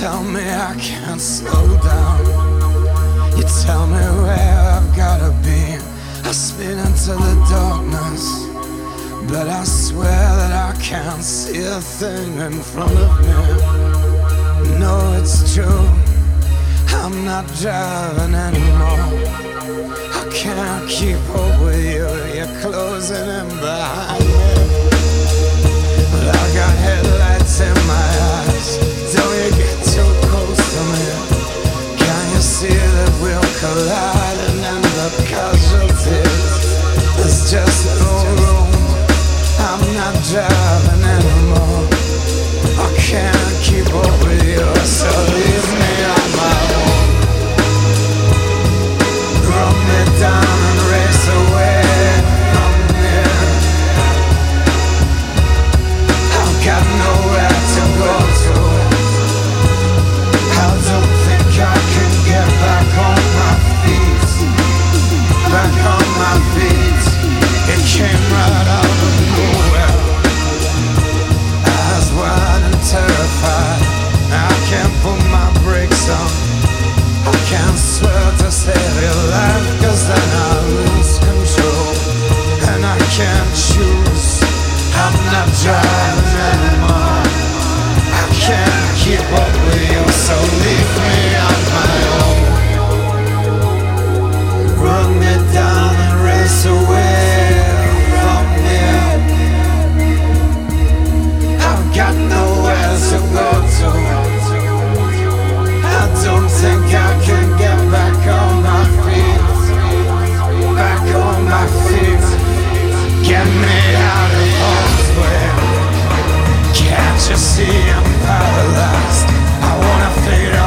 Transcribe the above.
tell me I can't slow down. You tell me where I've gotta be. I spin into the darkness, but I swear that I can't see a thing in front of me. No, it's true, I'm not driving anymore. I can't keep up with you, you're closing in behind me. But I got headlights in my eyes, don't you get too close to me. Can you see that we'll collide and end up casualties? There's just no room, I'm not driving anymore. I can't keep up with you, so leave me on my own. Run me down and race away from here. I've got nowhere to go to. I don't think I can get back on my feet. Back on my feet. It came right out of nowhere. Eyes wide and terrified. I can't put my brakes on. I can't swear to save your life, cause then I lose control. And I can't choose, I'm not driving anymore. I can't keep up with you, so leave me on my own. Run me down and race away from here. I've got nowhere to go to. I don't think I can get back on my feet. Back on my feet. Get me out of harm's way. Can't you see I'm paralyzed? I wanna fade